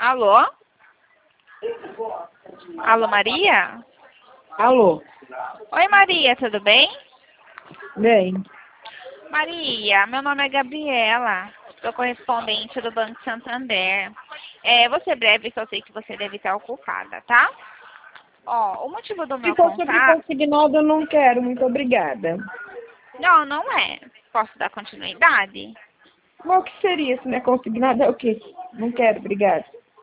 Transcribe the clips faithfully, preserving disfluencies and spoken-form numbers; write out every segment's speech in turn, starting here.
Alô? Alô, Maria? Alô? Oi, Maria, tudo bem? Bem, Maria, meu nome é Gabriela, sou correspondente do Banco Santander. É, vou ser breve, que eu sei que você deve estar ocupada, tá? Ó, o motivo do se meu for sobre contato... consignado, eu não quero, muito obrigada. Não, não é. Posso dar continuidade? Mas o que seria se não é consignado? É o quê? Não quero, obrigada.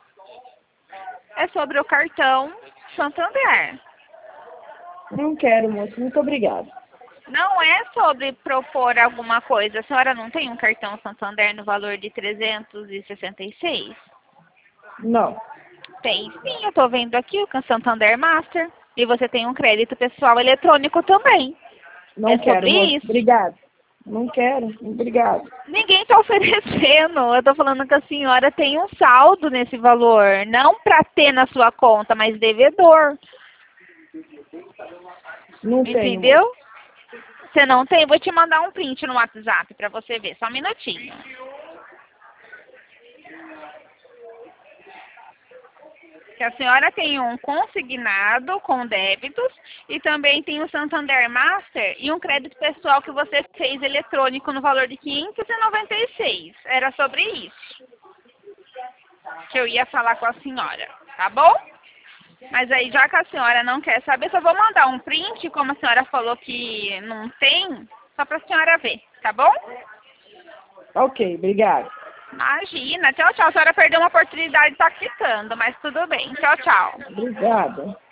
É sobre o cartão Santander. Não quero, moço, muito obrigada. Não é sobre propor alguma coisa. A senhora não tem um cartão Santander no valor de trezentos e sessenta e seis? Não, Tem sim, eu tô vendo aqui o Santander Master. E você tem um crédito pessoal eletrônico também. não É quero, sobre moço, isso. obrigada. Não quero, obrigado. Ninguém está oferecendo. Eu tô falando que a senhora tem um saldo nesse valor. Não para ter na sua conta, mas devedor. Não tenho, moço. Entendeu? Você não tem? Vou te mandar um print no WhatsApp para você ver. Só um minutinho. Que a senhora tem um consignado com débitos e também tem o Santander Master e um crédito pessoal que você fez eletrônico no valor de quinhentos e noventa e seis. Era sobre isso que eu ia falar com a senhora, tá bom? Mas aí, já que a senhora não quer saber, só vou mandar um print, como a senhora falou que não tem, só para a senhora ver, tá bom? Ok, obrigado. Imagina. Tchau, tchau. A senhora perdeu uma oportunidade de estar quitando, mas tudo bem. Tchau, tchau. Obrigada.